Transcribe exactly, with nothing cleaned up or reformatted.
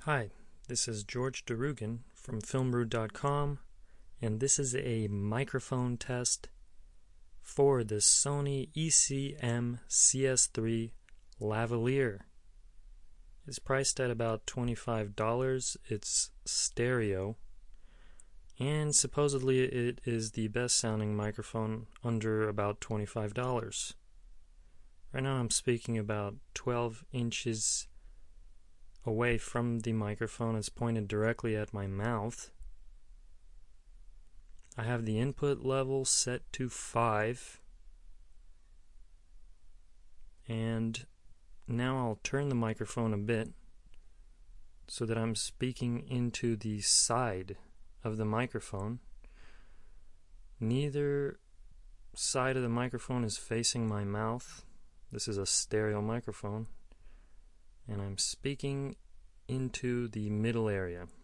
Hi, this is George Derugan from Filmbrew dot com, and this is a microphone test for the Sony E C M C S three lavalier. It's priced at about twenty-five dollars. It's stereo, and supposedly it is the best sounding microphone under about twenty-five dollars. Right now I'm speaking about twelve inches away from the microphone. It's pointed directly at my mouth. I have the input level set to five, and now I'll turn the microphone a bit so that I'm speaking into the side of the microphone. Neither side of the microphone is facing my mouth. This is a stereo microphone, and I'm speaking into the middle area.